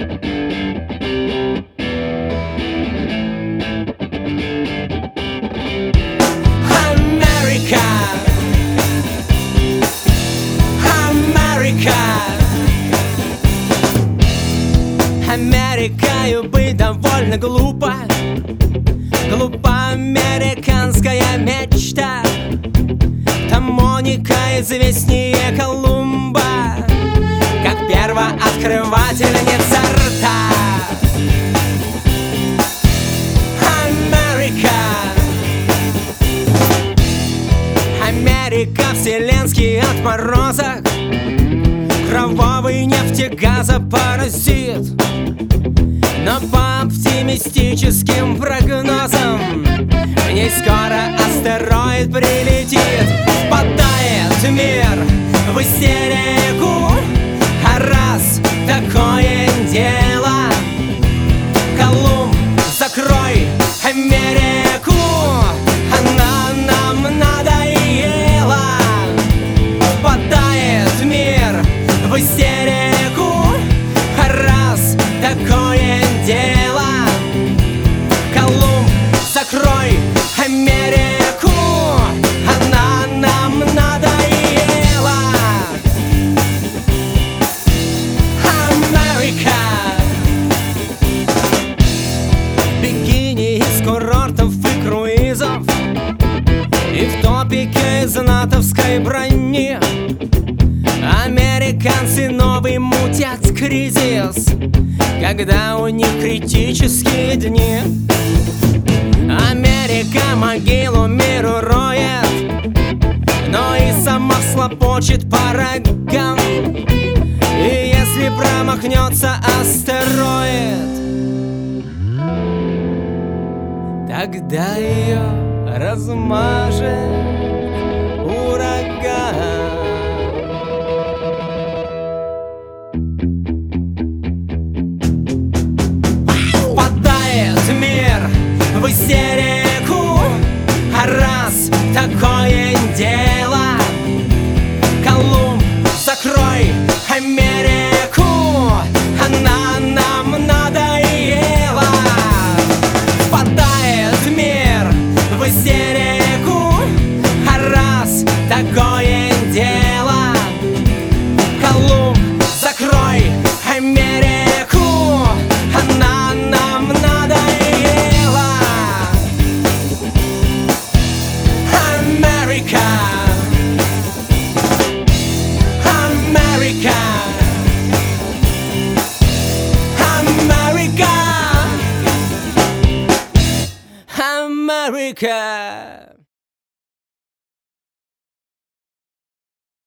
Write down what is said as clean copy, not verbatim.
Америкою быть довольно глупо. Глупа американская мечта. Там Моника известнее Колумба, как первооткрывательница рта. Америка, вселенский отморозок, кровавый нефтегазопаразит. Но по оптимистическим прогнозам в ней скоро астероид прилетит. Впадает мир в истерику, а раз такое дело, Колумб, закрой Америку, она нам надоела. Впадает мир в истерику, а раз такое дело, Колумб, закрой Америку, она нам надоела. Америка. Бикини из курортов и круизов, и в топике из натовской брони американцы новый мутят кризис, когда у них критические дни. Америка могилу миру роет, но и сама слопочет по рогам. И если промахнется астероид, тогда ее размажет ураган. В истерику, а раз такое дело, Колумб, закрой Америку, она нам надоела. Впадает мир в истерику, а раз такое дело, Колумб, закрой Америку, она нам надоела. America.